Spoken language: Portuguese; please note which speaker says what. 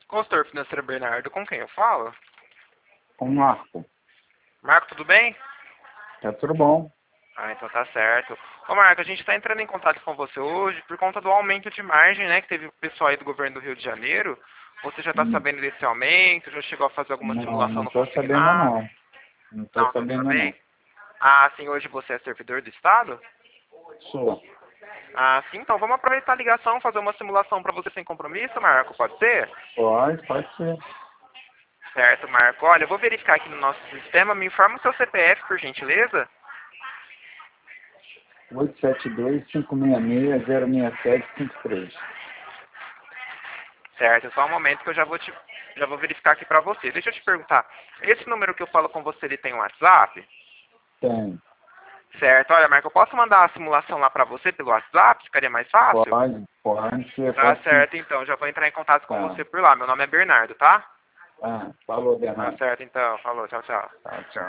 Speaker 1: Consultor financeiro Bernardo, com quem eu falo?
Speaker 2: Com o Marco.
Speaker 1: Marco, tudo bem?
Speaker 2: Tá tudo bom?
Speaker 1: Ah, então tá certo. Ô Marco, a gente está entrando em contato com você hoje por conta do aumento de margem, né, que teve o pessoal aí do governo do Rio de Janeiro. Você já está
Speaker 2: Hum.
Speaker 1: sabendo desse aumento? Já chegou a fazer alguma
Speaker 2: Não,
Speaker 1: simulação
Speaker 2: não
Speaker 1: no
Speaker 2: tô sabendo
Speaker 1: consignado?
Speaker 2: não. Não tô
Speaker 1: Não, não
Speaker 2: sabendo não.
Speaker 1: sabem? Ah, sim, hoje você é servidor do Estado?
Speaker 2: Sou.
Speaker 1: Ah, sim, então vamos aproveitar a ligação, fazer uma simulação para você sem compromisso, Marco, pode ser?
Speaker 2: Pode ser.
Speaker 1: Certo, Marco. Olha, eu vou verificar aqui no nosso sistema. Me informa o seu CPF, por gentileza.
Speaker 2: 872-566-06753.
Speaker 1: Certo, só um momento que eu já vou verificar aqui pra você. Deixa eu te perguntar, esse número que eu falo com você, ele tem um WhatsApp?
Speaker 2: Tem.
Speaker 1: Certo, olha, Marco, eu posso mandar a simulação lá pra você pelo WhatsApp? Ficaria mais fácil?
Speaker 2: Pode ser,
Speaker 1: Tá
Speaker 2: pode sim.
Speaker 1: certo, então, já vou entrar em contato com
Speaker 2: Tá.
Speaker 1: você por lá. Meu nome é Bernardo, tá?
Speaker 2: Falou,
Speaker 1: Tá
Speaker 2: Bernardo.
Speaker 1: certo, então. Falou, tchau, tchau.
Speaker 2: Tá, tchau.